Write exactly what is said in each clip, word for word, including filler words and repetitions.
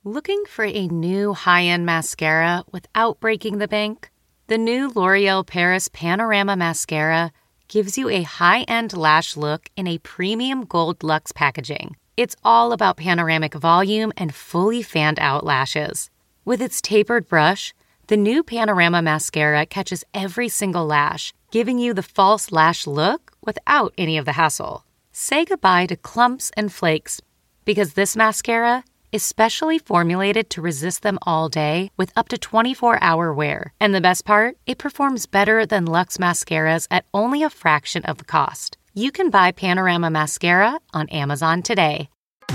Looking for a new high-end mascara without breaking the bank? The new L'Oreal Paris Panorama Mascara gives you a high-end lash look in a premium gold luxe packaging. It's all about panoramic volume and fully fanned-out lashes. With its tapered brush, the new Panorama Mascara catches every single lash, giving you the false lash look without any of the hassle. Say goodbye to clumps and flakes, because this mascara is specially formulated to resist them all day with up to twenty-four hour wear. And the best part? It performs better than Luxe mascaras at only a fraction of the cost. You can buy Panorama Mascara on Amazon today.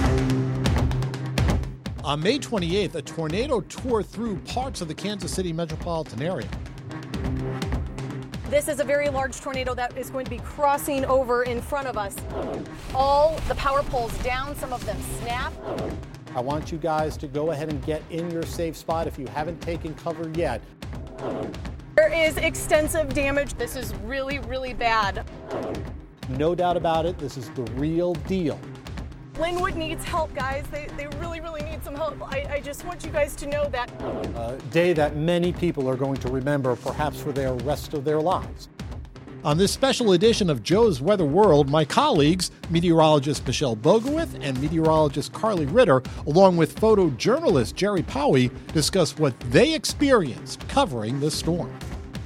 On May twenty-eighth, a tornado tore through parts of the Kansas City metropolitan area. This is a very large tornado that is going to be crossing over in front of us. All the power poles down, some of them snap. I want you guys to go ahead and get in your safe spot if you haven't taken cover yet. There is extensive damage. This is really, really bad. No doubt about it, this is the real deal. Linwood needs help, guys. They, they really, really need some help. I, I just want you guys to know that. A day that many people are going to remember, perhaps for the rest of their lives. On this special edition of Joe's Weather World, my colleagues, meteorologist Michelle Bogowith and meteorologist Carly Ritter, along with photojournalist Jerry Powie, discuss what they experienced covering the storm.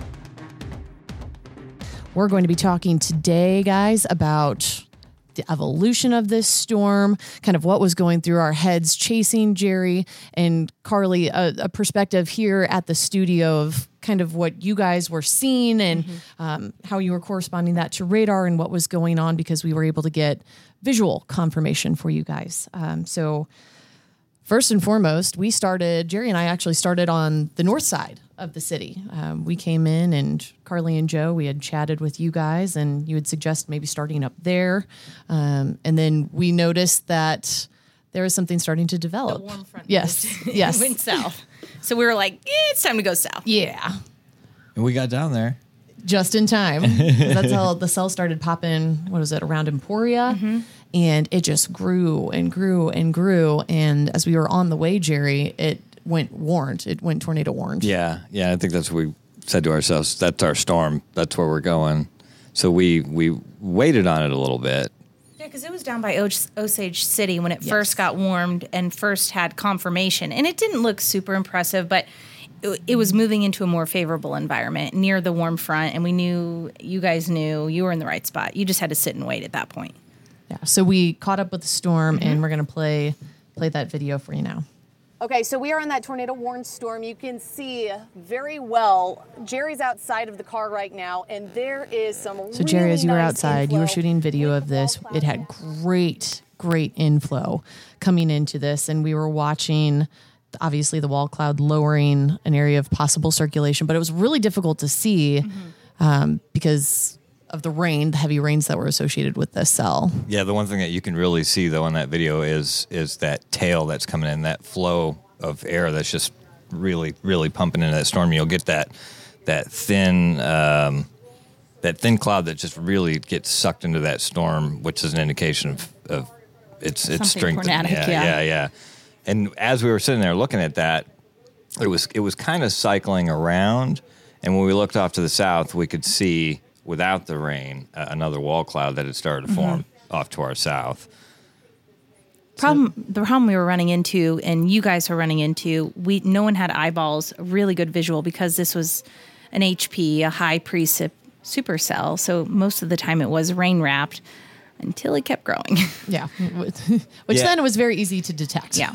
We're going to be talking today, guys, about the evolution of this storm, kind of what was going through our heads chasing Jerry and Carly, a, a perspective here at the studio of kind of what you guys were seeing and mm-hmm. um, how you were corresponding that to radar and what was going on, because we were able to get visual confirmation for you guys. Um, so first and foremost, we started, Jerry and I actually started on the north side of the city. Um, we came in and Carly and Joe, we had chatted with you guys and you had suggested maybe starting up there. Um, and then we noticed that there was something starting to develop. The warm front. Yes. Yes. Went south. So we were like, eh, it's time to go south. Yeah. And we got down there. Just in time. That's how the cell started popping, what was it, around Emporia? Mm-hmm. And it just grew and grew and grew. And as we were on the way, Jerry, it went warned. It went tornado warned. Yeah, yeah. I think that's what we said to ourselves. That's our storm. That's where we're going. So we we waited on it a little bit. Yeah, because it was down by Os- Osage City when it yes. first got warmed and first had confirmation. And it didn't look super impressive, but it, it was moving into a more favorable environment near the warm front. And we knew, you guys knew, you were in the right spot. You just had to sit and wait at that point. Yeah, so we caught up with the storm, Mm-hmm. and we're going to play play that video for you now. Okay, so we are on that tornado warned storm. You can see very well. Jerry's outside of the car right now, and there is some So Jerry, really as you were nice outside, inflow. you were shooting video of this. It had great, great inflow coming into this, and we were watching, obviously, the wall cloud lowering an area of possible circulation, but it was really difficult to see mm-hmm. um, because of the rain, the heavy rains that were associated with this cell. Yeah, the one thing that you can really see, though, in that video is is that tail that's coming in, that flow of air that's just really, really pumping into that storm. You'll get that that thin um, that thin cloud that just really gets sucked into that storm, which is an indication of, of its its strength. Tornadic, yeah, yeah. yeah, yeah. And as we were sitting there looking at that, it was it was kind of cycling around, and when we looked off to the south, we could see, without the rain, uh, another wall cloud that had started to form mm-hmm. off to our south. Problem, the problem we were running into, and you guys were running into, we no one had eyeballs, a really good visual, because this was an H P, a high precip supercell. So most of the time it was rain wrapped until it kept growing. Yeah, which yeah. then it was very easy to detect. Yeah.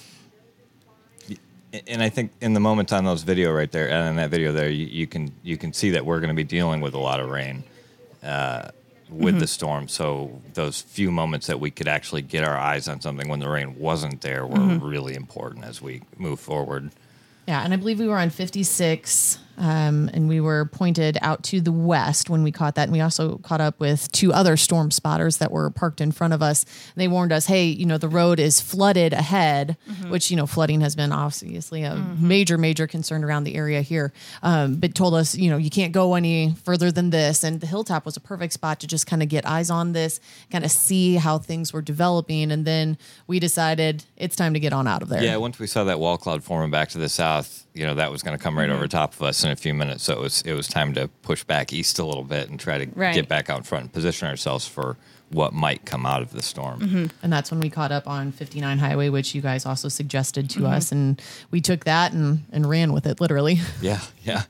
And I think in the moment on those video right there, and in that video there, you, you can you can see that we're going to be dealing with a lot of rain uh, with mm-hmm. the storm. So those few moments that we could actually get our eyes on something when the rain wasn't there were mm-hmm. really important as we move forward. Yeah, and I believe we were on fifty-six Um, and we were pointed out to the west when we caught that. And we also caught up with two other storm spotters that were parked in front of us. And they warned us, hey, you know, the road is flooded ahead, mm-hmm. which, you know, flooding has been obviously a mm-hmm. major, major concern around the area here. Um, but told us, you know, you can't go any further than this. And the hilltop was a perfect spot to just kind of get eyes on this, kind of see how things were developing. And then we decided it's time to get on out of there. Yeah, once we saw that wall cloud forming back to the south, you know, that was going to come right mm-hmm. over top of us in a few minutes. So it was it was time to push back east a little bit and try to right. get back out front and position ourselves for what might come out of the storm. Mm-hmm. And that's when we caught up on fifty-nine Highway, which you guys also suggested to mm-hmm. us. And we took that and, and ran with it, literally. Yeah, yeah.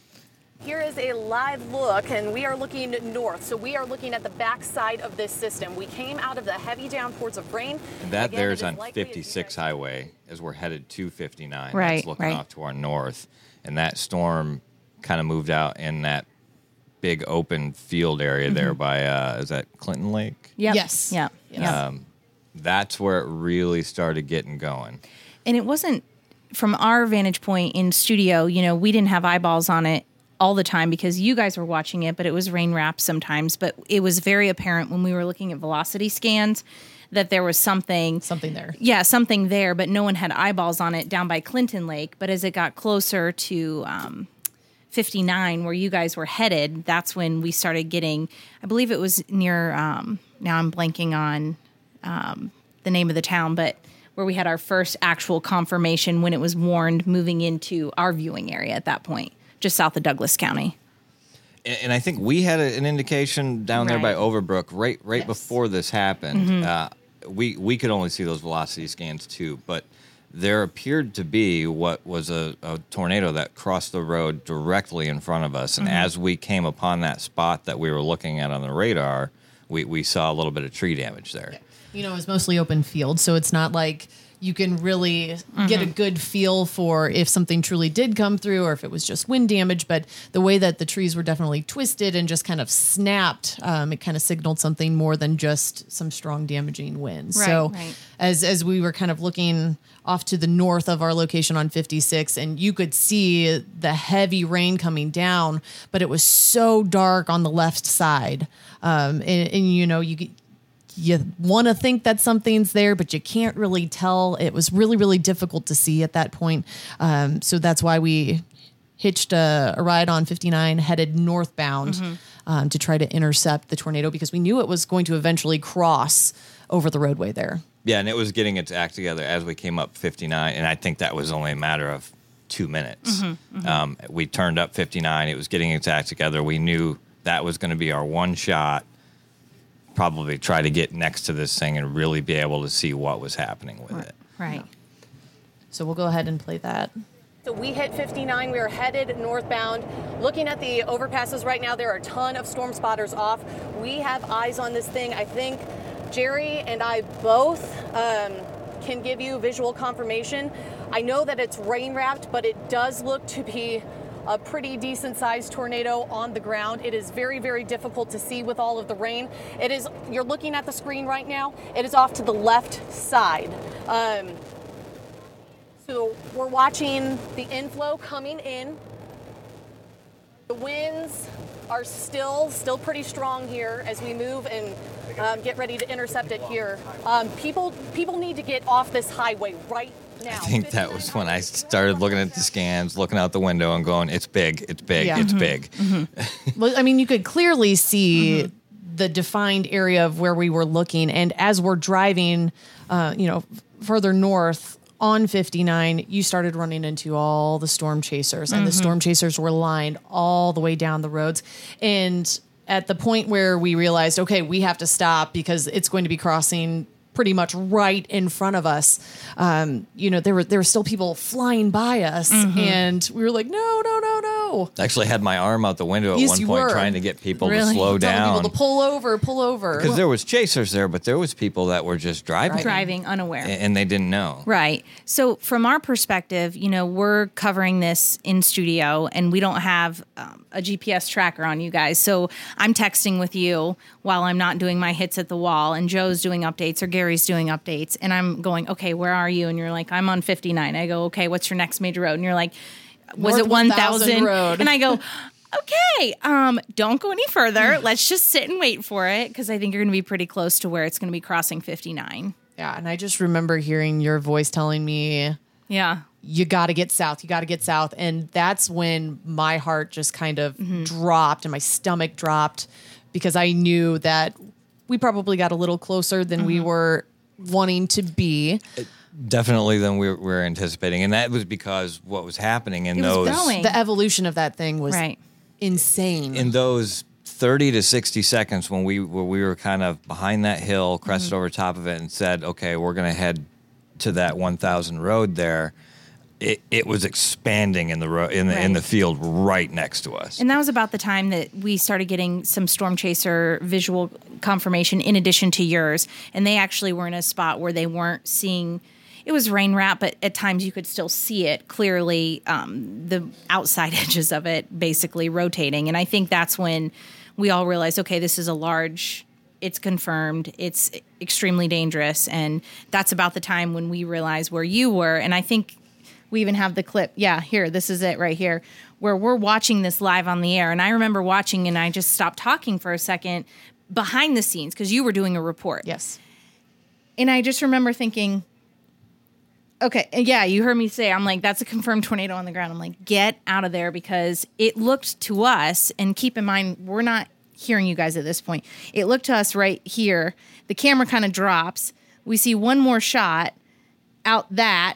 Here is a live look, and we are looking north. So we are looking at the backside of this system. We came out of the heavy downpours of rain. That Again, there's on likely, fifty-six Highway as we're headed to fifty-nine. Right, That's looking right. off to our north. And that storm kind of moved out in that big open field area mm-hmm. there by, uh, is that Clinton Lake? Yep. Yes. Yeah. Yeah. Um, that's where it really started getting going. And it wasn't, from our vantage point in studio, you know, we didn't have eyeballs on it all the time because you guys were watching it, but it was rain wrapped sometimes. But it was very apparent when we were looking at velocity scans that there was something. Something there. Yeah, something there, but no one had eyeballs on it down by Clinton Lake. But as it got closer to um, fifty-nine, where you guys were headed, that's when we started getting, I believe it was near, um, now I'm blanking on um, the name of the town, but where we had our first actual confirmation when it was warned moving into our viewing area at that point, just south of Douglas County. And, and I think we had a, an indication down there by Right. Overbrook right right Yes. before this happened. Mm-hmm. Uh, we we could only see those velocity scans too, but there appeared to be what was a, a tornado that crossed the road directly in front of us. And Mm-hmm. as we came upon that spot that we were looking at on the radar, we, we saw a little bit of tree damage there. You know, it was mostly open field, so it's not like you can really Mm-hmm. get a good feel for if something truly did come through or if it was just wind damage. But the way that the trees were definitely twisted and just kind of snapped, um, it kind of signaled something more than just some strong damaging winds. Right, so right. as as we were kind of looking off to the north of our location on fifty-six, and you could see the heavy rain coming down, but it was so dark on the left side. Um, and, and, you know, you could, you want to think that something's there, but you can't really tell. It was really, really difficult to see at that point. Um, so that's why we hitched a, a ride on fifty-nine, headed northbound mm-hmm. um, to try to intercept the tornado because we knew it was going to eventually cross over the roadway there. Yeah, and it was getting its act together as we came up fifty-nine, and I think that was only a matter of two minutes. Mm-hmm, mm-hmm. Um, we turned up fifty-nine. It was getting its act together. We knew that was going to be our one shot, probably try to get next to this thing and really be able to see what was happening with Right. it. Right. So we'll go ahead and play that. So we hit fifty-nine. We are headed northbound. Looking at the overpasses right now, there are a ton of storm spotters off. We have eyes on this thing. I think Jerry and I both um, can give you visual confirmation. I know that it's rain wrapped, but it does look to be a pretty decent sized tornado on the ground. It is very, very difficult to see with all of the rain. It is, you're looking at the screen right now, it is off to the left side. Um, so we're watching the inflow coming in. The winds are still, still pretty strong here as we move and um, get ready to intercept it here. Um, people, people need to get off this highway right now. I think that was when I started looking at the scans, looking out the window and going, it's big, it's big, Yeah. it's Mhm. big. Mm-hmm. Well, I mean, you could clearly see mm-hmm. the defined area of where we were looking. And as we're driving, uh, you know, further north on fifty-nine, you started running into all the storm chasers. And mm-hmm. the storm chasers were lined all the way down the roads. And at the point where we realized, okay, we have to stop because it's going to be crossing pretty much right in front of us. Um, you know, there were there were still people flying by us, mm-hmm. and we were like, no, no, no, no. I actually had my arm out the window at Yes, one you point were. trying to get people Really? to slow Telling down. people to pull over, pull over. Because there was chasers there, but there was people that were just driving. Driving unaware. a- And they didn't know. Right. So from our perspective, you know, we're covering this in studio and we don't have um, a G P S tracker on you guys. So I'm texting with you while I'm not doing my hits at the wall and Joe's doing updates or Gary's doing updates. And I'm going, okay, where are you? And you're like, I'm on fifty-nine. I go, okay, what's your next major road? And you're like, was North it one thousand? Road. And I go, okay, um, don't go any further. Let's just sit and wait for it because I think you're going to be pretty close to where it's going to be crossing fifty-nine. Yeah, and I just remember hearing your voice telling me, Yeah. you got to get south, you got to get south. And that's when my heart just kind of mm-hmm. dropped and my stomach dropped because I knew that we probably got a little closer than mm-hmm. we were wanting to be. It, definitely than we were anticipating. And that was because what was happening in it those... Was going. The evolution of that thing was right. insane. In those thirty to sixty seconds when we, where we were kind of behind that hill, crested mm-hmm. over top of it and said, okay, we're going to head to that one thousand road there, it, it was expanding in the ro- in the right. in the field right next to us. And that was about the time that we started getting some Storm Chaser visual confirmation in addition to yours. And they actually were in a spot where they weren't seeing, it was rain wrap, but at times you could still see it clearly, um, the outside edges of it basically rotating. And I think that's when we all realized, okay, this is a large, it's confirmed, it's extremely dangerous. And that's about the time when we realized where you were. And I think we even have the clip. Yeah, here, this is it right here, where we're watching this live on the air. And I remember watching and I just stopped talking for a second behind the scenes because you were doing a report. Yes. And I just remember thinking, okay, yeah, you heard me say, I'm like, that's a confirmed tornado on the ground. I'm like, get out of there because it looked to us, and keep in mind, we're not hearing you guys at this point. It looked to us right here. The camera kind of drops. We see one more shot out that,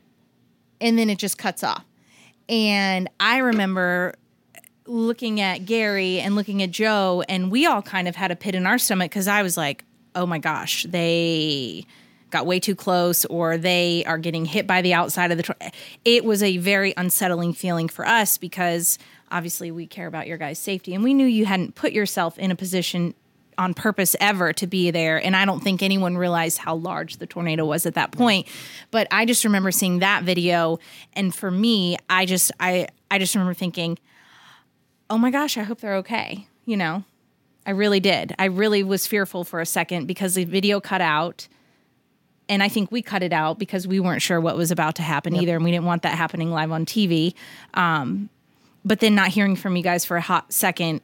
and then it just cuts off. And I remember looking at Gary and looking at Joe, and we all kind of had a pit in our stomach because I was like, oh my gosh, they got way too close, or they are getting hit by the outside of the tor- it was a very unsettling feeling for us because obviously we care about your guys' safety, and we knew you hadn't put yourself in a position on purpose ever to be there. And I don't think anyone realized how large the tornado was at that point. But I just remember seeing that video, and for me, I just I I just remember thinking, oh my gosh, I hope they're okay. You know, I really did. I really was fearful for a second because the video cut out. And I think we cut it out because we weren't sure what was about to happen yep. either. And we didn't want that happening live on T V. Um, but then not hearing from you guys for a hot second,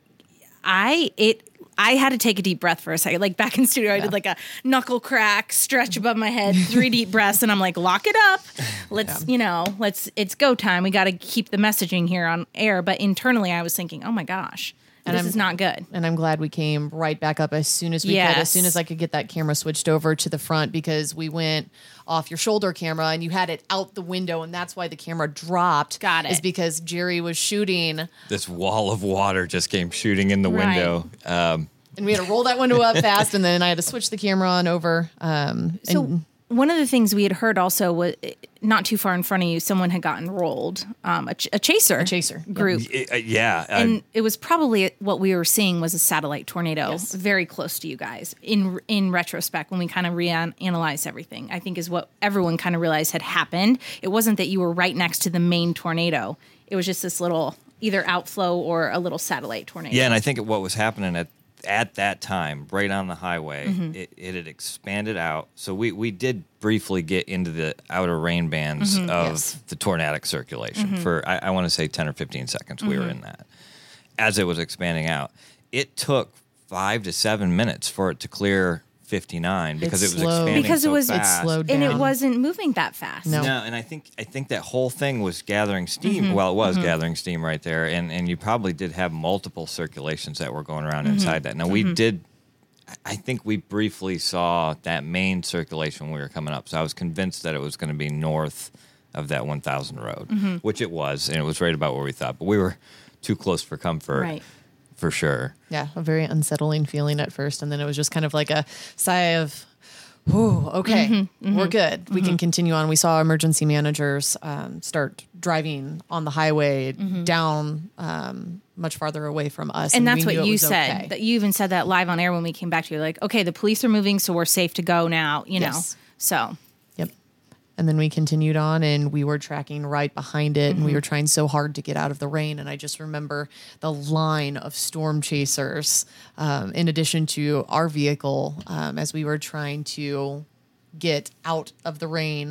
I it I had to take a deep breath for a second. Like back in studio, yeah. I did like a knuckle crack, stretch above my head, three deep breaths. And I'm like, lock it up. Let's, yeah. you know, let's, it's go time. We got to keep the messaging here on air. But internally I was thinking, oh my gosh. And this I'm, is not good. And I'm glad we came right back up as soon as we yes. could, as soon as I could get that camera switched over to the front, because we went off your shoulder camera and you had it out the window, and that's why the camera dropped. Got it. Is because Jerry was shooting. This wall of water just came shooting in the right. window. Um, and we had to roll that window up fast, and then I had to switch the camera on over. Um, so and, one of the things we had heard also was not too far in front of you, someone had gotten rolled, um, a, ch- a chaser, a chaser group. Uh, yeah. Uh, and it was probably what we were seeing was a satellite tornado yes. very close to you guys in, in retrospect, when we kind of reanalyzed everything, I think is what everyone kind of realized had happened. It wasn't that you were right next to the main tornado. It was just this little either outflow or a little satellite tornado. Yeah. And I think what was happening at at that time, right on the highway, mm-hmm. it, it had expanded out. So we, we did briefly get into the outer rain bands mm-hmm. of yes. the tornadic circulation mm-hmm. for, I, I want to say ten or fifteen seconds. Mm-hmm. We were in that. As it was expanding out, it took five to seven minutes for it to clear fifty-nine because it's it was slow. expanding because so it was fast. It slowed and down. it wasn't moving that fast. No. No, and I think I think that whole thing was gathering steam. Mm-hmm. Well, it was mm-hmm. gathering steam right there, and and you probably did have multiple circulations that were going around mm-hmm. inside that. Now we mm-hmm. did. I think we briefly saw that main circulation when we were coming up, so I was convinced that it was going to be north of that one thousand road, mm-hmm. which it was, and it was right about where we thought. But we were too close for comfort, Right. for sure. Yeah, a very unsettling feeling at first, and then it was just kind of like a sigh of, "Whew, okay, Mm-hmm, mm-hmm, we're good. We mm-hmm. can continue on." We saw emergency managers um, start driving on the highway mm-hmm. down um, much farther away from us, and, and that's we knew what it you was said. okay. That you even said that live on air when we came back to you, like, okay, the police are moving, so we're safe to go now. You know, Yes. so Yep. And then we continued on, and we were tracking right behind it, Mm-hmm. and we were trying so hard to get out of the rain. And I just remember the line of storm chasers, um, in addition to our vehicle, um, as we were trying to get out of the rain.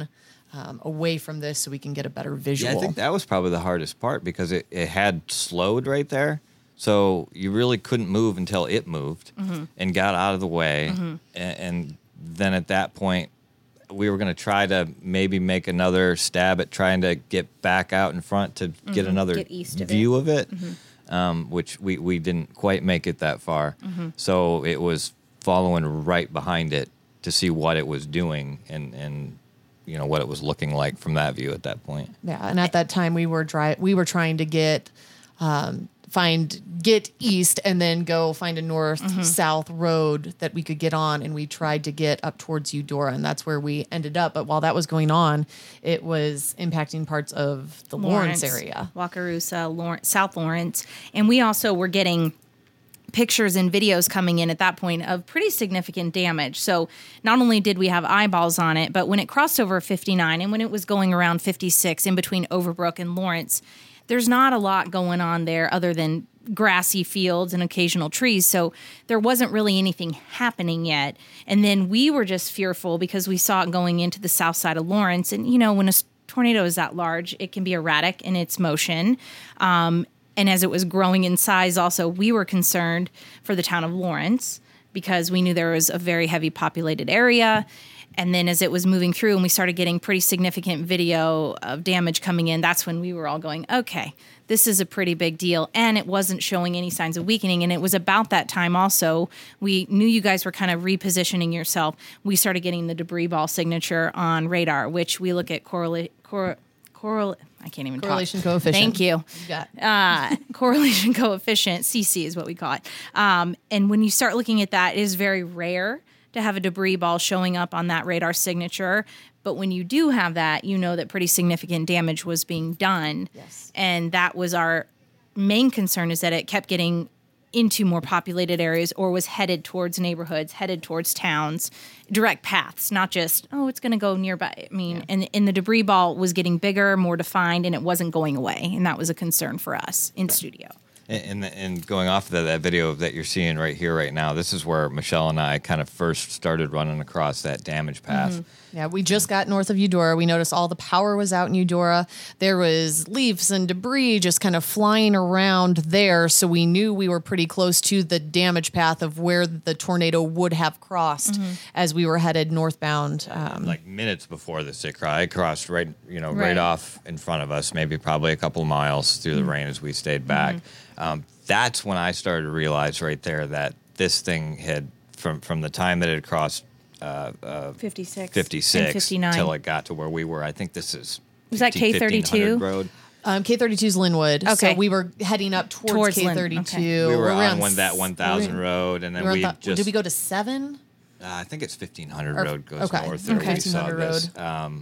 um, away from this so we can get a better visual. Yeah, I think that was probably the hardest part because it, it had slowed right there. So you really couldn't move until it moved mm-hmm. and got out of the way. Mm-hmm. And, and then at that point, we were going to try to maybe make another stab at trying to get back out in front to mm-hmm. get another get east of view it. of it, Mm-hmm. um, which we, we didn't quite make it that far. Mm-hmm. So it was following right behind it to see what it was doing and, and you know, what it was looking like from that view at that point. Yeah, and at that time we were dry, we were trying to get um, find get east and then go find a north mm-hmm. south road that we could get on, and we tried to get up towards Eudora, and that's where we ended up. But while that was going on, it was impacting parts of the Lawrence, Lawrence area, Wakarusa, Lawrence, South Lawrence, and we also were getting pictures and videos coming in at that point of pretty significant damage. So not only did we have eyeballs on it, but when it crossed over fifty-nine and when it was going around fifty-six in between Overbrook and Lawrence, there's not a lot going on there other than grassy fields and occasional trees. So there wasn't really anything happening yet. And then we were just fearful because we saw it going into the south side of Lawrence. And, you know, when a tornado is that large, it can be erratic in its motion. Um, And as it was growing in size also, we were concerned for the town of Lawrence because we knew there was a very heavy populated area. And then as it was moving through and we started getting pretty significant video of damage coming in, that's when we were all going, okay, this is a pretty big deal. And it wasn't showing any signs of weakening. And it was about that time also, we knew you guys were kind of repositioning yourself. We started getting the debris ball signature on radar, which we look at correlate, cor- correlate, I can't even correlation talk. coefficient. Thank you. You got it. Uh, correlation coefficient, C C is what we call it. Um, and when you start looking at that, it is very rare to have a debris ball showing up on that radar signature. But when you do have that, you know that pretty significant damage was being done. Yes. And that was our main concern, is that it kept getting into more populated areas or was headed towards neighborhoods, headed towards towns, direct paths, not just, oh, it's going to go nearby. I mean, yeah. and, and the debris ball was getting bigger, more defined, and it wasn't going away. And that was a concern for us in studio. And, and, and going off of that, that video that you're seeing right here, right now, this is where Michelle and I kind of first started running across that damage path. Mm-hmm. Yeah, we just got north of Eudora. We noticed all the power was out in Eudora. There was leaves and debris just kind of flying around there. So we knew we were pretty close to the damage path of where the tornado would have crossed mm-hmm. as we were headed northbound. Um, like minutes before this, it crossed, it crossed right, you know, right. Right. off in front of us, maybe probably a couple of miles through the mm-hmm. rain as we stayed back. Mm-hmm. Um, that's when I started to realize right there that this thing had, from, from the time that it crossed Uh, uh, fifty-six, fifty-six and fifty-nine till it got to where we were. I think this is was that K thirty-two road. Um, K thirty-two is Linwood. Okay. So we were heading up towards, Towards K Lin- thirty-two. okay. We were around on one, that one thousand we, road, and then we, we, we just did we go to seven? Uh, I think it's fifteen hundred Or- road goes okay. north there. Okay. We saw this. Um,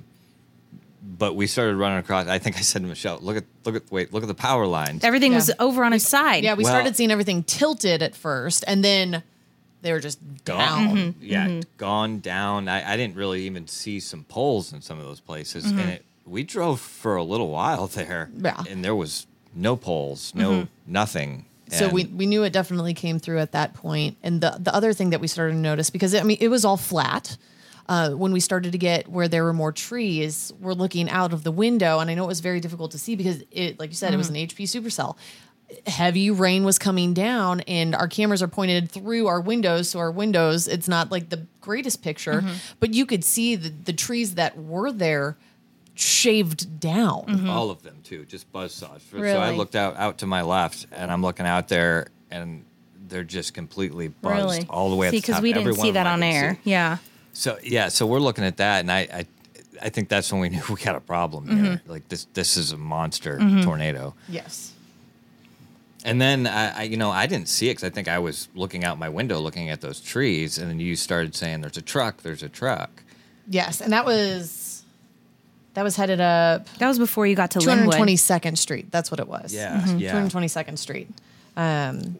but we started running across. I think I said to Michelle, "Look at, look at, wait, look at the power lines." Everything Yeah. was over on its side. Yeah, we Well- started seeing everything tilted at first, and then they were just Gone. down. Mm-hmm. Yeah, gone down. I, I didn't really even see some poles in some of those places, Mm-hmm. and it, we drove for a little while there, Yeah. and there was no poles, no Mm-hmm. nothing. So And- we, we knew it definitely came through at that point. And the, the other thing that we started to notice, because I mean, it was all flat. Uh, when we started to get where there were more trees, we're looking out of the window. And I know it was very difficult to see because it, like you said, Mm-hmm. it was an H P supercell. Heavy rain was coming down and our cameras are pointed through our windows. So our windows, it's not like the greatest picture, Mm-hmm. but you could see the, the trees that were there shaved down. Mm-hmm. all of them too, just buzzsaws. So I Really? looked out out to my left, and I'm looking out there, and they're just completely buzzed Really? all the way. See, at the top. because we Every didn't one see of them that I on could air. see. Yeah. So yeah, so we're looking at that, and I, I, I think that's when we knew we had a problem here. Mm-hmm. Like this, this is a monster tornado. Yes. And then I, I, you know, I didn't see it because I think I was looking out my window, looking at those trees, and then you started saying, "There's a truck, there's a truck." Yes. And that was, that was headed up That was before you got to two hundred Linwood. twenty-second Street. That's what it was. Yeah, Mm-hmm. yeah. two hundred twenty-second Street. Um,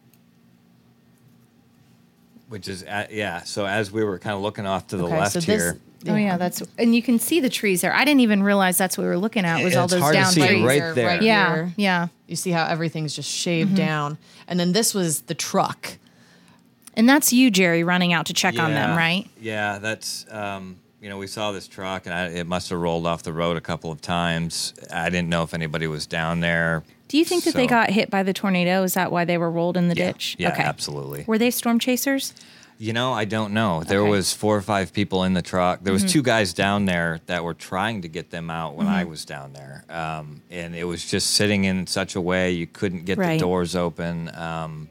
Which is, uh, yeah. So as we were kind of looking off to the okay, left so here, this, Oh yeah, that's and you can see the trees there. I didn't even realize that's what we were looking at. Was all It's those hard to down see trees? right are there. Yeah, here. yeah. You see how everything's just shaved down. And then this was the truck. And that's you, Jerry, running out to check on them, Yeah, right? Yeah, that's um, you know, we saw this truck, and I, it must have rolled off the road a couple of times. I didn't know if anybody was down there. Do you think that so, they got hit by the tornado? Is that why they were rolled in the yeah, ditch? Yeah, okay. absolutely. Were they storm chasers? You know, I don't know. There Okay. was four or five people in the truck. There was Mm-hmm. two guys down there that were trying to get them out when Mm-hmm. I was down there. Um, and it was just sitting in such a way you couldn't get Right. the doors open. Um,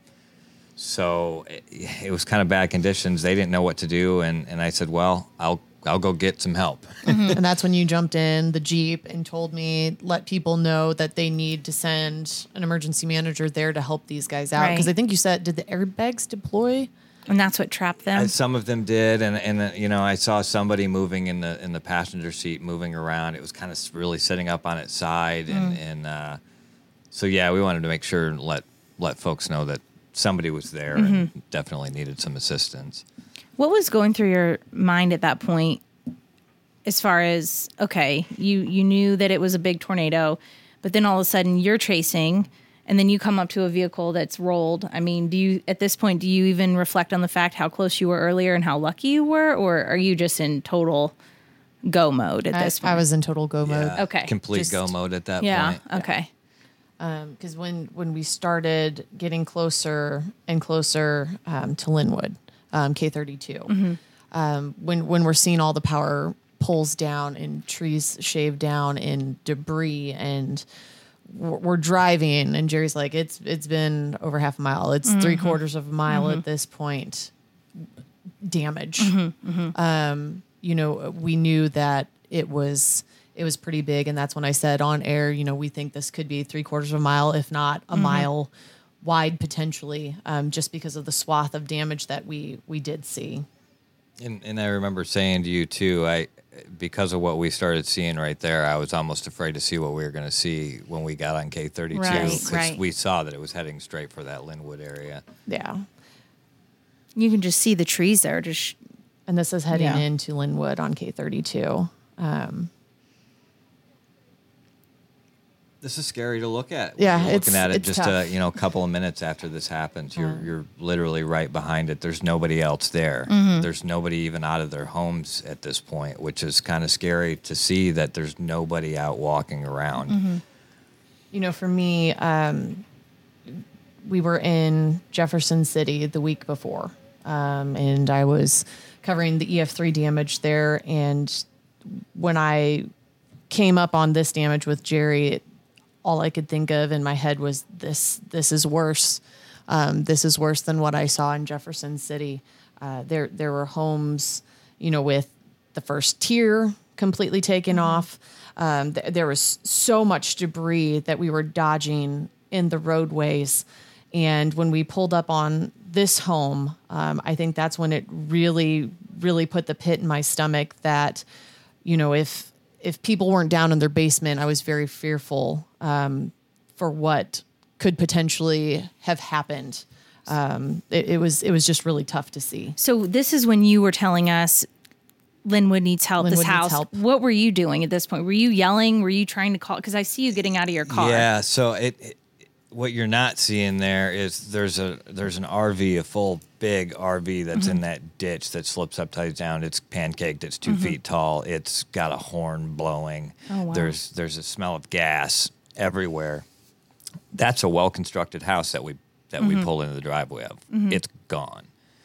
so it, it was kind of bad conditions. They didn't know what to do. And, and I said, well, I'll I'll go get some help. And that's when you jumped in the Jeep and told me, let people know that they need to send an emergency manager there to help these guys out. Because Right. I think you said, did the airbags deploy? And that's what trapped them? Uh, Some of them did, and and uh, you know, I saw somebody moving in the in the passenger seat, moving around. It was kind of really sitting up on its side, and Mm. and uh, so yeah, we wanted to make sure and let let folks know that somebody was there Mm-hmm. and definitely needed some assistance. What was going through your mind at that point as far as, okay, you, you knew that it was a big tornado, but then all of a sudden you're chasing and then you come up to a vehicle that's rolled. I mean, do you, at this point, do you even reflect on the fact how close you were earlier and how lucky you were? Or are you just in total go mode at I, this point? I was in total go mode. Yeah, Okay. complete Just- go mode at that yeah. point. Okay. Because when, when we started getting closer and closer um, to Linwood, um, K thirty-two, um, when, when we're seeing all the power poles down and trees shaved down and debris, and we're, we're driving, and Jerry's like, it's it's been over half a mile. It's three quarters of a mile at this point. Damage. Um, you know, we knew that it was it was pretty big, and that's when I said on air, you know, we think this could be three quarters of a mile, if not a mile wide potentially, um, just because of the swath of damage that we we did see. And, and I remember saying to you too, I because of what we started seeing right there, I was almost afraid to see what we were going to see when we got on K thirty-two, Right, because right. we saw that it was heading straight for that Linwood area. Yeah. You can just see the trees there. Just And this is heading Yeah. into Linwood on K thirty-two. Um, This is scary to look at. Yeah, You're it's- looking at it it's just tough. a you know a couple of minutes after this happens. You're you're literally right behind it. There's nobody else there. Mm-hmm. There's nobody even out of their homes at this point, which is kind of scary to see that there's nobody out walking around. Mm-hmm. You know, for me, um, we were in Jefferson City the week before, um, and I was covering the E F three damage there. And when I came up on this damage with Jerry, it, all I could think of in my head was this. This is worse. Um, this is worse than what I saw in Jefferson City. Uh, there, there were homes, you know, with the first tier completely taken off. Um, th- there was so much debris that we were dodging in the roadways. And when we pulled up on this home, um, I think that's when it really, really put the pit in my stomach that, you know, if if people weren't down in their basement, I was very fearful um, for what could potentially have happened. Um, it, it was it was just really tough to see. so. This is when you were telling us Linwood needs help. Linwood this needs house. help. What were you doing at this point? Were you yelling? Were you trying to call? Because I see you getting out of your car. Yeah. So it, it what you're not seeing there is there's a there's an R V, a full big R V that's Mm-hmm. in that ditch that slips upside down. It's pancaked. It's 2 Mm-hmm. feet tall. It's got a horn blowing. Oh, wow. There's there's a smell of gas everywhere. That's a well constructed house that we that Mm-hmm. we pulled into the driveway of. It's gone.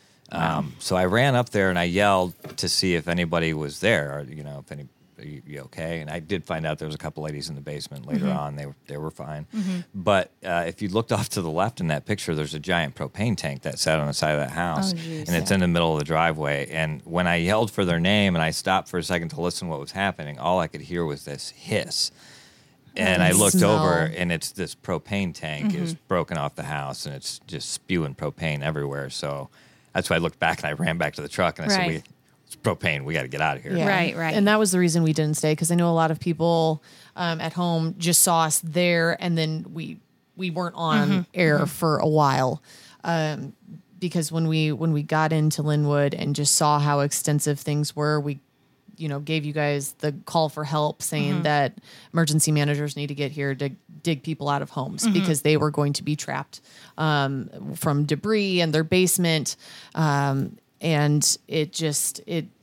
Um, so I ran up there and I yelled to see if anybody was there, or you know, if any, are you, you okay? And I did find out there was a couple ladies in the basement later Mm-hmm. on. They were they were fine. But uh, if you looked off to the left in that picture, there's a giant propane tank that sat on the side of that house, Oh, geez. and it's in the middle of the driveway. And when I yelled for their name and I stopped for a second to listen to what was happening, all I could hear was this hiss. And I And looked smell. over, and it's this propane tank is Mm-hmm. broken off the house, and it's just spewing propane everywhere. So that's why I looked back and I ran back to the truck and I said, Right. "We, it's propane. We got to get out of here." Yeah. Right, right. And that was the reason we didn't stay, because I know a lot of people um, at home just saw us there, and then we we weren't on air for a while. Um, because when we when we got into Linwood and just saw how extensive things were, we you know gave you guys the call for help, saying that emergency managers need to get here to dig people out of homes because they were going to be trapped um, from debris in their basement. Um, and it just it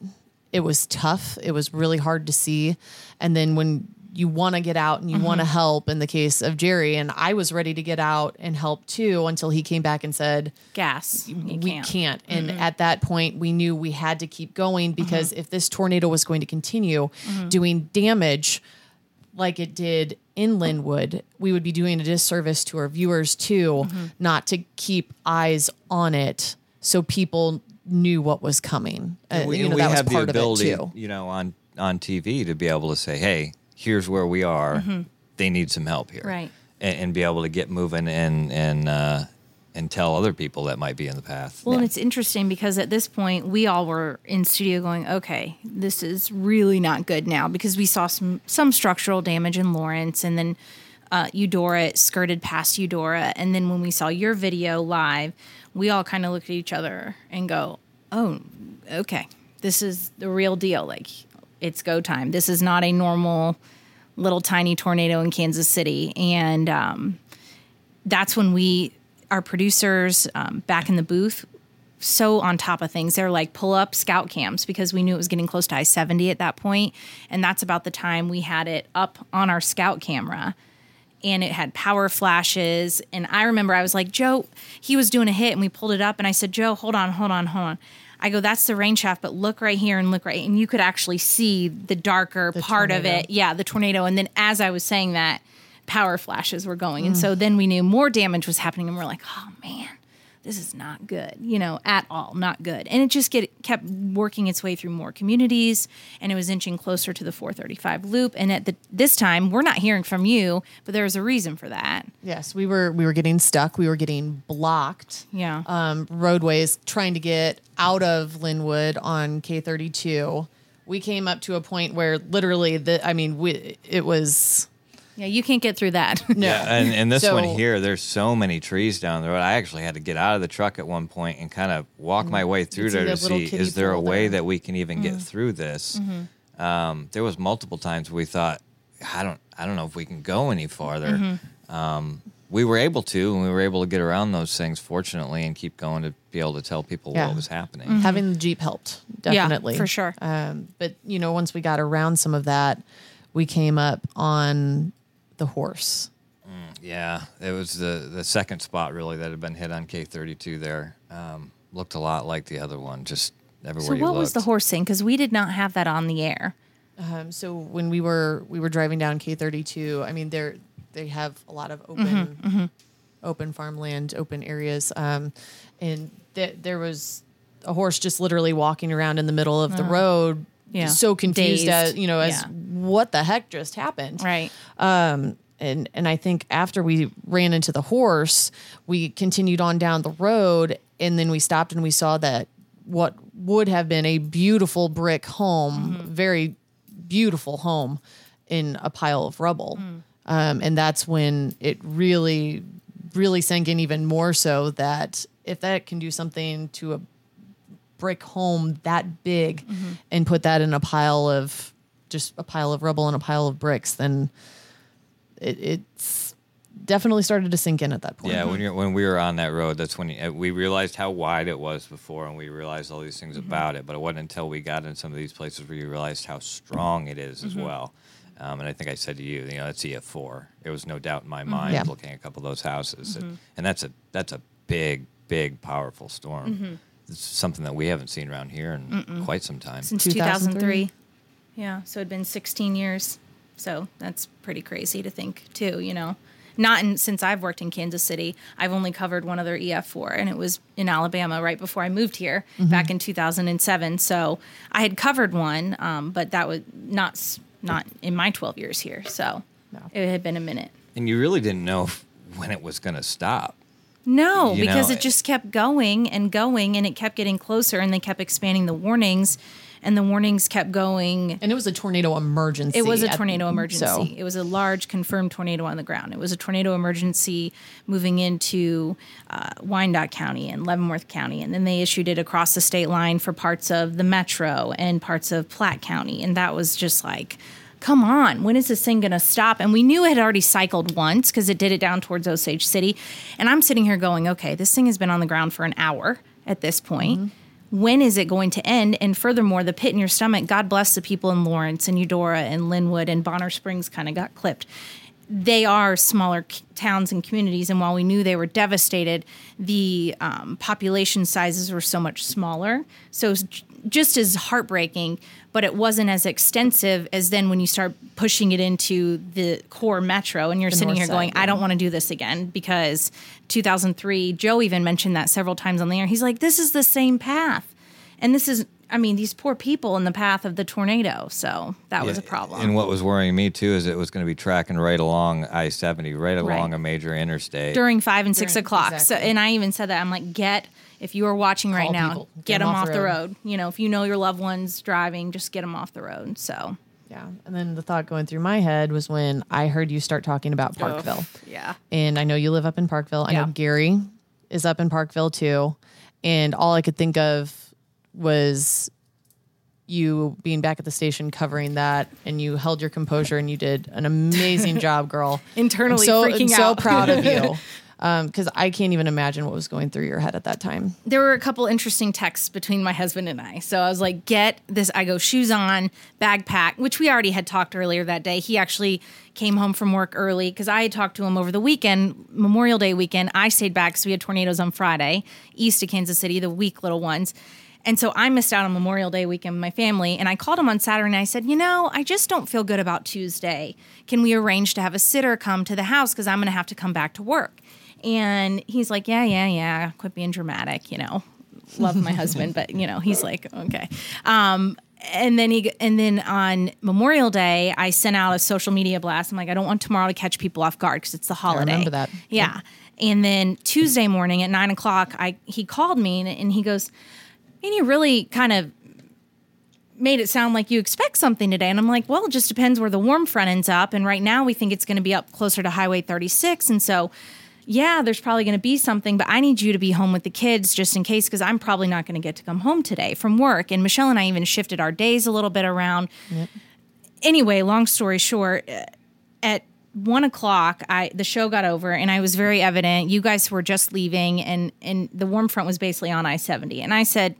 it was tough. It was really hard to see. And then when you want to get out and you mm-hmm. want to help, in the case of Jerry, and I was ready to get out and help too, until he came back and said, gas, you we can't. can't. And mm-hmm. at that point we knew we had to keep going, because mm-hmm. if this tornado was going to continue mm-hmm. doing damage like it did in Linwood, we would be doing a disservice to our viewers too, mm-hmm. not to keep eyes on it so people knew what was coming. Uh, we, you know, we that was have part the ability, of it too. you know, on, on T V to be able to say, hey, here's where we are. Mm-hmm. They need some help here. Right. And, and be able to get moving and, and, uh, and tell other people that might be in the path. Well, yeah. and it's interesting because at this point we all were in studio going, okay, this is really not good now, because we saw some, some structural damage in Lawrence, and then uh, Eudora, it skirted past Eudora. And then when we saw your video live, we all kind of looked at each other and go, oh, okay, this is the real deal. Like, it's go time. This is not a normal little tiny tornado in Kansas City. And um, that's when we, our producers um, back in the booth, so on top of things. They're like, pull up scout cams, because we knew it was getting close to I seventy at that point. And that's about the time we had it up on our scout camera. And it had power flashes. And I remember I was like, Joe, he was doing a hit, and we pulled it up. And I said, Joe, hold on, hold on, hold on. I go, that's the rain shaft, but look right here and look right. And you could actually see the darker the part tornado. of it. Yeah, the tornado. And then as I was saying that, power flashes were going. Mm. And so then we knew more damage was happening. And we're like, oh, man, this is not good, you know, at all, not good. And it just get, kept working its way through more communities, and it was inching closer to the four thirty-five loop. And at the, this time, we're not hearing from you, but there was a reason for that. Yes, we were we were getting stuck. We were getting blocked. Yeah. Um, roadways, trying to get out of Linwood on K thirty-two. We came up to a point where literally, the I mean, we, it was... Yeah, you can't get through that. No. Yeah, and, and this so, one here, there's so many trees down the road. I actually had to get out of the truck at one point and kind of walk my way through there to see, is there a way there. that we can even mm-hmm. get through this? Mm-hmm. Um, there was multiple times we thought, I don't I don't know if we can go any farther. Mm-hmm. Um, we were able to, and we were able to get around those things, fortunately, and keep going to be able to tell people yeah. what was happening. Mm-hmm. Having the Jeep helped, definitely. Yeah, for sure. Um, but, you know, once we got around some of that, we came up on... the horse. Mm, yeah, it was the, the second spot really that had been hit on K thirty-two there. Um, looked a lot like the other one, just everywhere so you looked. So what was the horse thing? Because we did not have that on the air. Um, so when we were we were driving down K thirty-two, I mean, they're, they have a lot of open mm-hmm, mm-hmm. open farmland, open areas. Um, and th- there was a horse just literally walking around in the middle of the uh-huh. road, yeah. so confused Dazed. as, you know, as yeah. what the heck just happened. Right. Um, and, and I think after we ran into the horse, we continued on down the road, and then we stopped and we saw that what would have been a beautiful brick home, mm-hmm. very beautiful home, in a pile of rubble. Mm. Um, and that's when it really, really sank in even more so that if that can do something to a brick home that big mm-hmm. and put that in a pile of just a pile of rubble and a pile of bricks, then it, it's definitely started to sink in at that point. Yeah, when you're, when we were on that road, that's when you, we realized how wide it was before, and we realized all these things mm-hmm. about it. But it wasn't until we got in some of these places where you realized how strong it is mm-hmm. as well. Um, and I think I said to you, you know, that's E F four. There was no doubt in my mind mm-hmm. yeah. looking at a couple of those houses, mm-hmm. and, and that's a that's a big, big, powerful storm. Mm-hmm. It's something that we haven't seen around here in Mm-mm. quite some time. Since two thousand three. Yeah, so it'd been sixteen years. So that's pretty crazy to think, too, you know. Not in, since I've worked in Kansas City, I've only covered one other E F four, and it was in Alabama right before I moved here mm-hmm. back in two thousand seven. So I had covered one, um, but that was not not in my twelve years here. So no. It had been a minute. And you really didn't know when it was going to stop. No, you because know, it just kept going and going, and it kept getting closer, and they kept expanding the warnings, and the warnings kept going. And it was a tornado emergency. It was a tornado at, emergency. So. It was a large confirmed tornado on the ground. It was a tornado emergency moving into uh, Wyandotte County and Leavenworth County, and then they issued it across the state line for parts of the metro and parts of Platte County, and that was just like, come on, when is this thing going to stop? And we knew it had already cycled once because it did it down towards Osage City. And I'm sitting here going, okay, this thing has been on the ground for an hour at this point. Mm-hmm. when is it going to end? And furthermore, the pit in your stomach, God bless the people in Lawrence and Eudora and Linwood and Bonner Springs kind of got clipped. They are smaller c- towns and communities. And while we knew they were devastated, the um, population sizes were so much smaller. So it was j- just as heartbreaking, but it wasn't as extensive as then when you start pushing it into the core metro and you're The sitting north here side, going, yeah. I don't want to do this again, because two thousand three, Joe even mentioned that several times on the air. He's like, this is the same path. And this is, I mean, these poor people in the path of the tornado. So that was a problem. And what was worrying me too is it was going to be tracking right along I seventy, right along Right. a major interstate. During five and six During- o'clock. exactly. So, and I even said that, I'm like, get, if you are watching right Call now, people. get, them off the road. road. You know, if you know your loved ones driving, just get them off the road. So, Yeah. And then the thought going through my head was when I heard you start talking about Parkville. yeah. And I know you live up in Parkville. I Yeah. know Gary is up in Parkville too. And all I could think of was you being back at the station covering that, and you held your composure and you did an amazing job, girl. Internally I'm so, freaking I'm so out. proud of you. Because I can't even imagine what was going through your head at that time. There were a couple interesting texts between my husband and I. So I was like, get this. I go, shoes on, bag pack, which we already had talked earlier that day. He actually came home from work early because I had talked to him over the weekend, Memorial Day weekend. I stayed back because we had tornadoes on Friday, east of Kansas City, the weak little ones. And so I missed out on Memorial Day weekend with my family. And I called him on Saturday and I said, you know, I just don't feel good about Tuesday. Can we arrange to have a sitter come to the house? Because I'm going to have to come back to work. And he's like, yeah, yeah, yeah. Quit being dramatic, you know. Love my husband, but you know, he's like, okay. Um, and then he, and then on Memorial Day, I sent out a social media blast. I'm like, I don't want tomorrow to catch people off guard because it's the holiday. remember that. Yeah. And then Tuesday morning at nine o'clock, I he called me and, and he goes, and you really kind of made it sound like you expect something today. And I'm like, well, it just depends where the warm front ends up. And right now we think it's going to be up closer to Highway thirty-six. And so, yeah, there's probably going to be something, but I need you to be home with the kids just in case, because I'm probably not going to get to come home today from work. And Michelle and I even shifted our days a little bit around. Yep. Anyway, long story short, at one o'clock, I the show got over and I was very evident. You guys were just leaving and, and the warm front was basically on I seventy. And I said,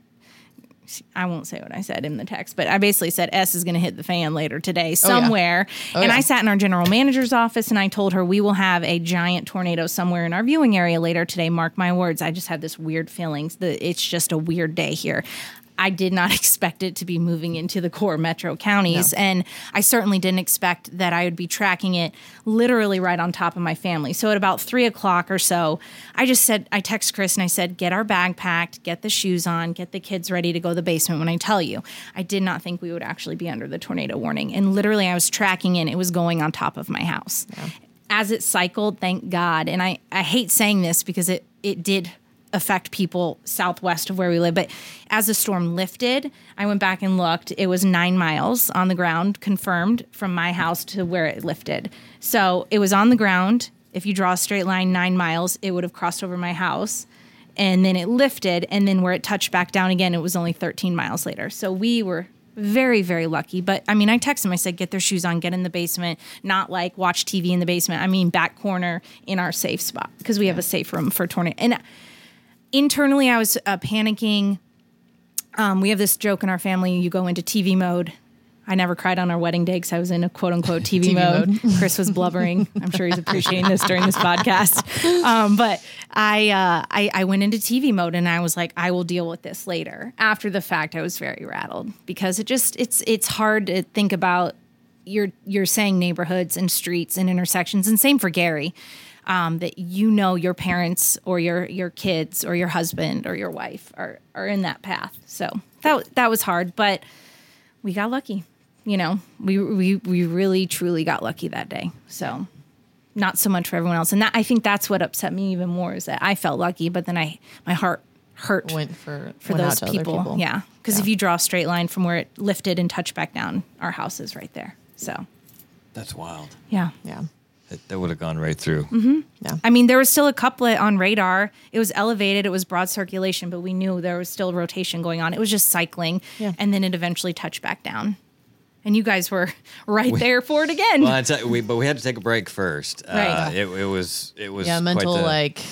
I won't say what I said in the text, but I basically said S is going to hit the fan later today somewhere. Oh, yeah. Oh, and yeah. I sat in our general manager's office and I told her we will have a giant tornado somewhere in our viewing area later today. Mark my words. I just had this weird feeling that it's just a weird day here. I did not expect it to be moving into the core metro counties. No. And I certainly didn't expect that I would be tracking it literally right on top of my family. So at about three o'clock or so, I just said, I text Chris and I said, get our bag packed, get the shoes on, get the kids ready to go to the basement when I tell you. I did not think we would actually be under the tornado warning. And literally I was tracking in, it was going on top of my house. Yeah. As it cycled, thank God. And I, I hate saying this because it, it did affect people southwest of where we live. But as the storm lifted, I went back and looked. It was nine miles on the ground, confirmed from my house to where it lifted. So it was on the ground. If you draw a straight line nine miles, it would have crossed over my house. And then it lifted. And then where it touched back down again, it was only thirteen miles later. So we were very, very lucky. But I mean, I texted them. I said, get their shoes on, get in the basement, not like watch T V in the basement. I mean, back corner in our safe spot because we have a safe room for tornado. And internally, I was uh, panicking. Um, we have this joke in our family. You go into T V mode. I never cried on our wedding day because I was in a quote-unquote T V, T V mode. mode. Chris was blubbering. I'm sure he's appreciating this during this podcast. Um, but I, uh, I I went into T V mode and I was like, I will deal with this later. After the fact, I was very rattled because it just it's it's hard to think about. You're you're saying neighborhoods and streets and intersections, and same for Gary. Um, that you know your parents or your your kids or your husband or your wife are are in that path. So that that was hard, but we got lucky. You know, we we we really truly got lucky that day. So not so much for everyone else, and that I think that's what upset me even more is that I felt lucky, but then I my heart hurt Went for for went those out to people. Other people. Yeah, because Yeah. if you draw a straight line from where it lifted and touched back down, our house is right there. So That's wild. yeah. Yeah. That, that would have gone right through. Mm-hmm. Yeah. I mean, there was still a couplet on radar. It was elevated. It was broad circulation, but we knew there was still rotation going on. It was just cycling, Yeah. and then it eventually touched back down. And you guys were right there for it again. Well, I tell you, we, but we had to take a break first. Right. Uh, it, it was it was Yeah, quite mental the- like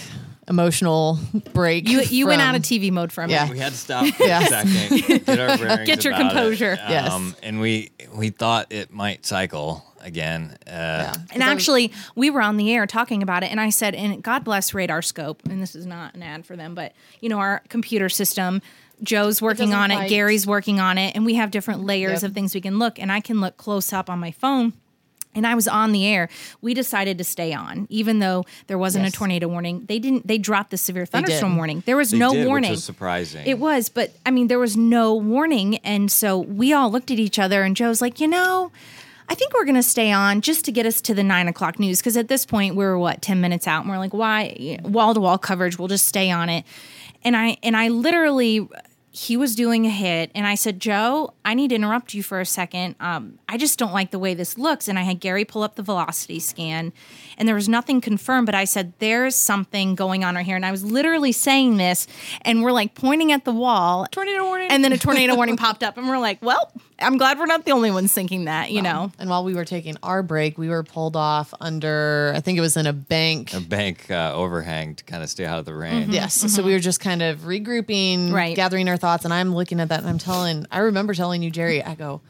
emotional break. You you went from- out of T V mode for a Yeah. minute. We had to stop for Yeah. a second, get our bearings Get your about it. composure. Yes. Um, and we we thought it might cycle again. Uh, Yeah. And actually, we were on the air talking about it, and I said, and God bless Radar Scope, and this is not an ad for them, but, you know, our computer system, Joe's working doesn't on it, quite- Gary's working on it, and we have different layers Yep. of things we can look, and I can look close up on my phone. And I was on the air. We decided to stay on, even though there wasn't Yes. a tornado warning. They didn't. They dropped the severe thunderstorm did. warning. There was they no did, warning. which was surprising. It was, but I mean, there was no warning. And so we all looked at each other, and Joe's like, you know, I think we're going to stay on just to get us to the nine o'clock news. Because at this point, we were, what, ten minutes out? And we're like, why? Wall to wall coverage. We'll just stay on it. And I, and I literally, he was doing a hit. And I said, Joe, I need to interrupt you for a second. Um, I just don't like the way this looks. And I had Gary pull up the velocity scan. And there was nothing confirmed, but I said, there's something going on right here. And I was literally saying this, and we're like pointing at the wall. Tornado warning. And then a tornado warning popped up, and we're like, well, I'm glad we're not the only ones thinking that, you know. And while we were taking our break, we were pulled off under, I think it was in a bank. a bank uh, overhang to kind of stay out of the rain. Yes. So we were just kind of regrouping, Right. gathering our thoughts. And I'm looking at that and I'm telling, I remember telling you, Jerry, I go,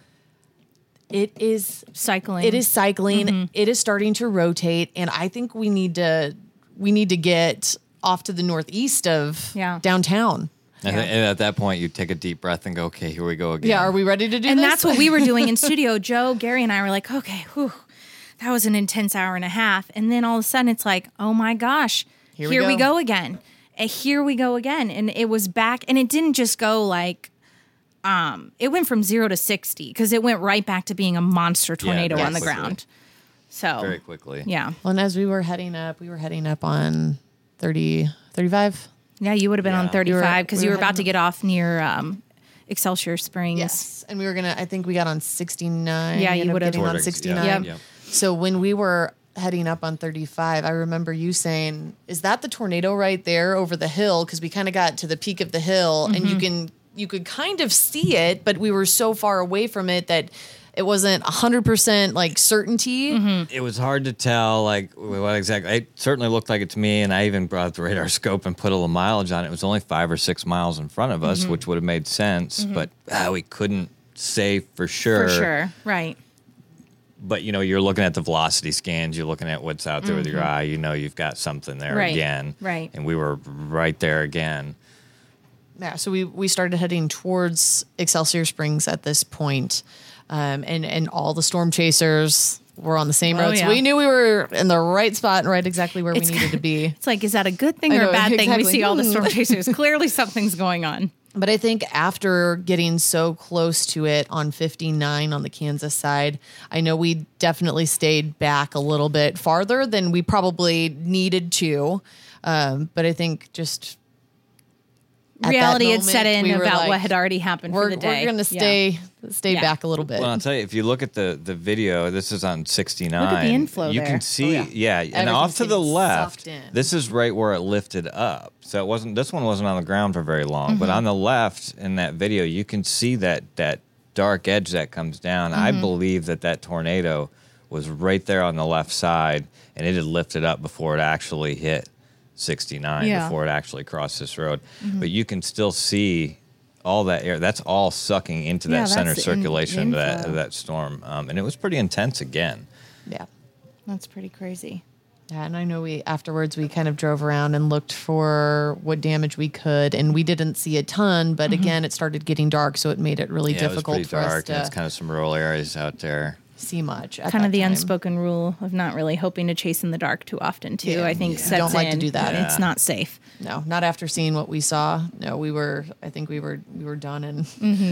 it is Cycling. It is cycling. It is starting to rotate. And I think we need to, we need to get off to the northeast of Yeah. downtown. And, th- and at that point, you take a deep breath and go, okay, here we go again. Yeah. Are we ready to do And this? that's what we were doing in studio. Joe, Gary, and I were like, okay, whew, that was an intense hour and a half. And then all of a sudden it's like, oh my gosh, Here here, we we, go. go. again. And here we go again. And it was back, and it didn't just go like, um, it went from zero to sixty because it went right back to being a monster tornado very on the quickly. ground. So, Very quickly. yeah. Well, and as we were heading up, we were heading up on thirty, thirty-five. Yeah, you would have been Yeah. on thirty-five because We you were were about heading to get off near um, Excelsior Springs. Yes. And we were going to, I think we got on sixty-nine. Yeah, We you ended up would've. getting on Toward ex- yeah, sixty-nine. Yep. yep. So when we were heading up on thirty-five, I remember you saying, is that the tornado right there over the hill? Because we kind of got to the peak of the hill and you can, you could kind of see it, but we were so far away from it that it wasn't one hundred percent like certainty. It was hard to tell, like, what exactly. It certainly looked like it to me, and I even brought the radar scope and put a little mileage on it. It was only five or six miles in front of us, which would have made sense, but ah, we couldn't say for sure. For sure. Right. But, you know, you're looking at the velocity scans, you're looking at what's out there with your eye, you know you've got something there Right, again. right. And we were right there again. Yeah, so we we started heading towards Excelsior Springs at this point, um, and and all the storm chasers were on the same Oh, road. So yeah. we knew we were in the right spot and right exactly where It's- we needed to be. It's like, is that a good thing I or know, a bad thing? We exactly. see all the Hmm. storm chasers. Clearly something's going on. But I think after getting so close to it on fifty-nine on the Kansas side, I know we definitely stayed back a little bit farther than we probably needed to. Um, but I think just at that Reality had moment, set in we were about like, what had already happened We're, for the day. we're going to Yeah. stay stay Yeah. back a little bit. Well, I'll tell you, if you look at the, the video, this is on sixty-nine. Look at the inflow You there. can see, Oh, yeah, and Everything's off to the getting left, sucked in. this is right where it lifted up. So it wasn't. This one wasn't on the ground for very long, Mm-hmm. but on the left in that video, you can see that that dark edge that comes down. I Mm-hmm. believe that that tornado was right there on the left side, and it had lifted up before it actually hit sixty-nine, Yeah. before it actually crossed this road. But you can still see all that air. That's all sucking into Yeah, that center that's the in- circulation of that, inflow. of that storm. Um, and it was pretty intense again. Yeah. That's pretty crazy. Yeah, and I know we afterwards we kind of drove around and looked for what damage we could, and we didn't see a ton. But again, it started getting dark, so it made it really Yeah, difficult it was for pretty us dark, to and it's kind of some rural areas out there. see much. At Kind of that the time. unspoken rule of not really hoping to chase in the dark too often, too. Yeah. I think Yeah. sets Don't like to in. do that. It's Yeah. not safe. No, not after seeing what we saw. No, we were. I think we were. We were done and Mm-hmm.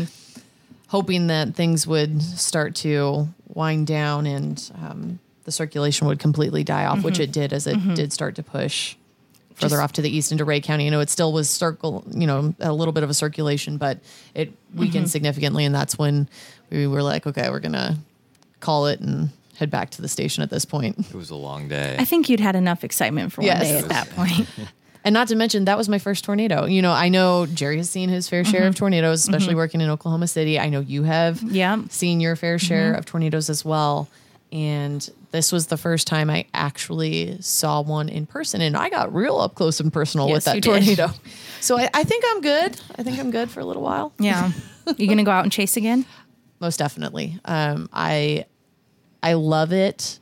hoping that things would start to wind down and um, the circulation would completely die off, Mm-hmm. which it did as it did start to push further Just- off to the east into Ray County. You know, it still was circle. You know, a little bit of a circulation, but it weakened Mm-hmm. significantly, and that's when we were like, okay, we're gonna call it and head back to the station at this point. It was a long day. I think you'd had enough excitement for one Yes. day at that point. And not to mention, that was my first tornado. You know, I know Jerry has seen his fair share of tornadoes, especially working in Oklahoma City. I know you have Yeah. seen your fair share of tornadoes as well. And this was the first time I actually saw one in person, and I got real up close and personal Yes, with that you did. tornado. So I, I think I'm good. I think I'm good for a little while. Yeah. You going to go out and chase again? Most definitely. Um, I I love it.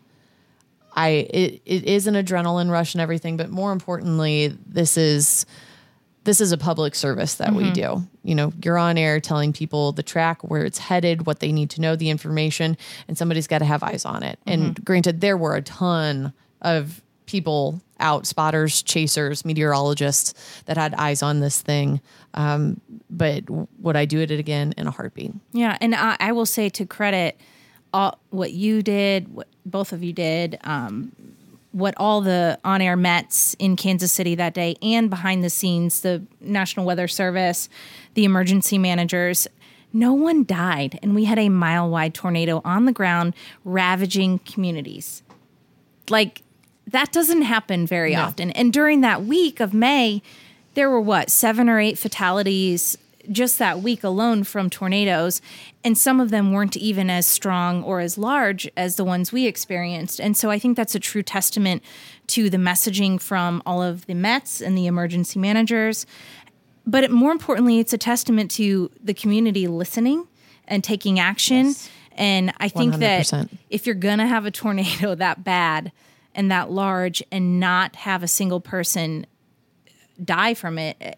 I it, it is an adrenaline rush and everything, but more importantly, this is this is a public service that we do. You know, you're on air telling people the track, where it's headed, what they need to know, the information, and somebody's got to have eyes on it. And granted, there were a ton of people out, spotters, chasers, meteorologists that had eyes on this thing. Um, but would I do it again in a heartbeat? Yeah, and I, I will say to credit all what you did, what both of you did, um, what all the on-air Mets in Kansas City that day, and behind the scenes, the National Weather Service, the emergency managers, no one died, and we had a mile-wide tornado on the ground ravaging communities. Like, that doesn't happen very No. often. And during that week of May, there were, what, seven or eight fatalities just that week alone from tornadoes, and some of them weren't even as strong or as large as the ones we experienced. And so I think that's a true testament to the messaging from all of the Mets and the emergency managers. But it, more importantly, it's a testament to the community listening and taking action. Yes. And I think one hundred percent. that if you're going to have a tornado that bad and that large and not have a single person die from it,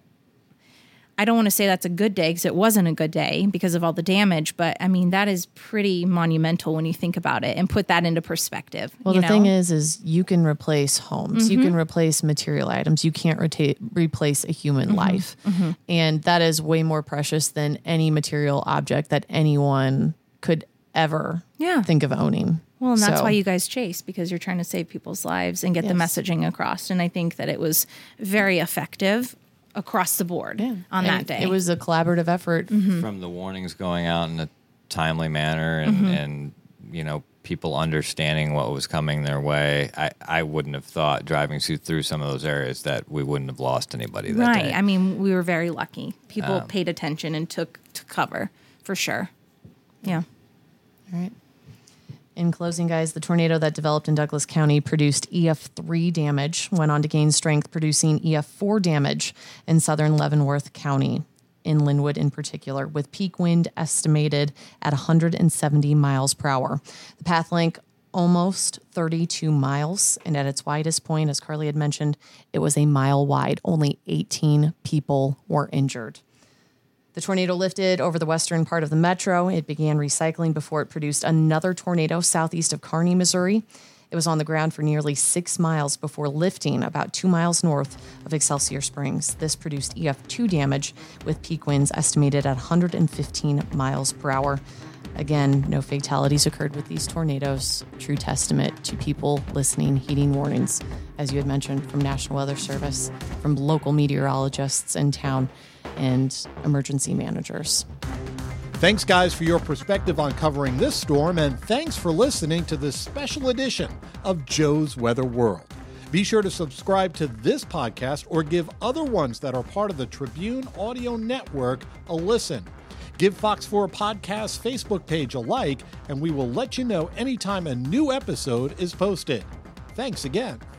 I don't want to say that's a good day, because it wasn't a good day because of all the damage. But I mean, that is pretty monumental when you think about it and put that into perspective. Well, you the know? thing is, is you can replace homes, you can replace material items, you can't reta- replace a human life. And that is way more precious than any material object that anyone could ever Yeah. think of owning. Well, and that's So- why you guys chase, because you're trying to save people's lives and get the Yes. messaging across. And I think that it was very effective across the board on And that day. It was a collaborative effort. From the warnings going out in a timely manner and, and you know, people understanding what was coming their way, I, I wouldn't have thought driving through, through some of those areas that we wouldn't have lost anybody that right. day. I mean, we were very lucky. People Um, paid attention and took to cover for sure. Yeah. All right. In closing, guys, the tornado that developed in Douglas County produced E F three damage, went on to gain strength, producing E F four damage in southern Leavenworth County, in Linwood in particular, with peak wind estimated at one hundred seventy miles per hour. The path length almost thirty-two miles, and at its widest point, as Carly had mentioned, it was a mile wide. Only eighteen people were injured. The tornado lifted over the western part of the metro. It began recycling before it produced another tornado southeast of Kearney, Missouri. It was on the ground for nearly six miles before lifting about two miles north of Excelsior Springs. This produced E F two damage with peak winds estimated at one hundred fifteen miles per hour. Again, no fatalities occurred with these tornadoes. True testament to people listening, heeding warnings, as you had mentioned, from National Weather Service, from local meteorologists in town, and emergency managers. Thanks, guys, for your perspective on covering this storm, and thanks for listening to this special edition of Joe's Weather World. Be sure to subscribe to this podcast or give other ones that are part of the Tribune Audio Network a listen. Give Fox four Podcast Facebook page a like, and we will let you know anytime a new episode is posted. Thanks again.